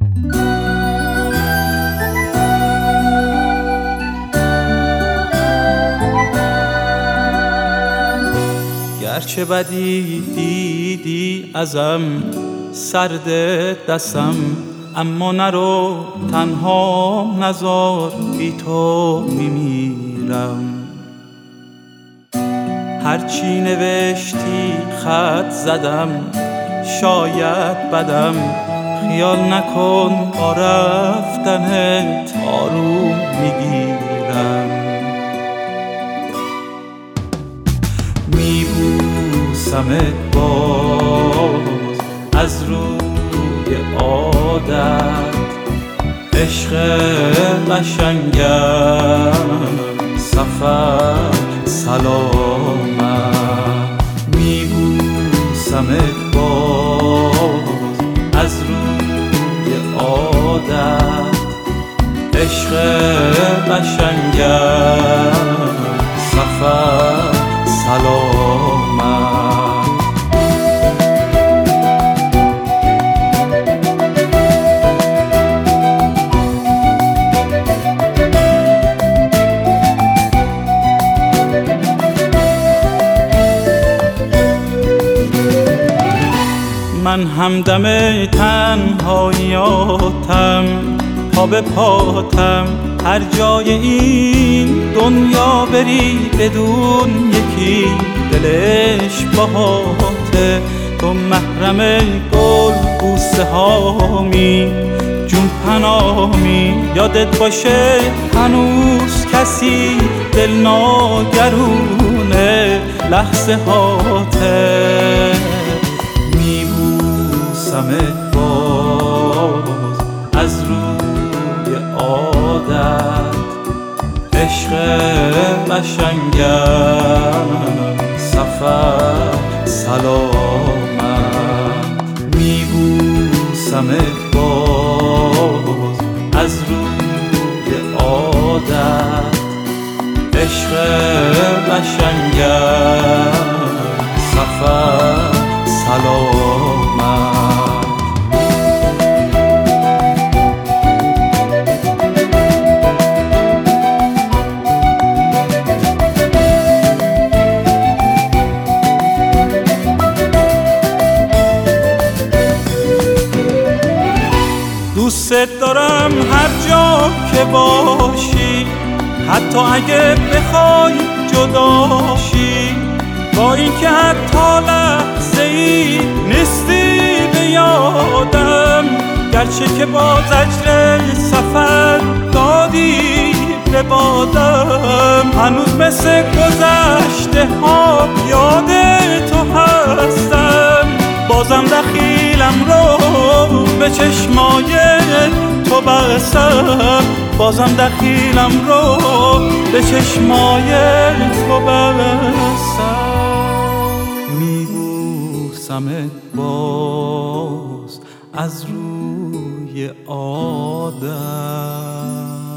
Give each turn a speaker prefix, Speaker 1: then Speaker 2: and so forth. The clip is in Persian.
Speaker 1: گرچه بدی دیدی ازم سرد دستم، اما نرو تنها نزار، بی تو میمیرم. هرچی نوشتی خط زدم، شاید بدم، خیال نکن با رفتنت آروم میگیرم. میبوسمت باز از روی عادت، عشق قشنگم سفر سلامت. میبوسمت باز از روی عادت، عشق قشنگم سفر سلامت. من همدم تنهاییاتم، پا به پاتم، هر جای این دنیا بری بدون یکی دلش باهاته. تو محرم گل بوسه هامی، جون پنامی، یادت باشه هنوز کسی دل ناگرونه لحظه هاته. میبوسمت باز از روی عادت، عشق قشنگم سفر سلامت. میبوسمت باز از روی عادت، عشق قشنگم سفر سلامت. دوست دارم هر جا که باشی، حتی اگه بخوای جداشی، با اینکه حتی لحظه ای نیستی به یادم. گرچه که با زجر سفر دادی به بادم، هنوز مثل گذشته ها یاد تو هستم. بازم دخیلم رو به چشمای تو بستم، بازم دخیلم رو به چشمای تو بستم. میبوسمت باز از روی عادت.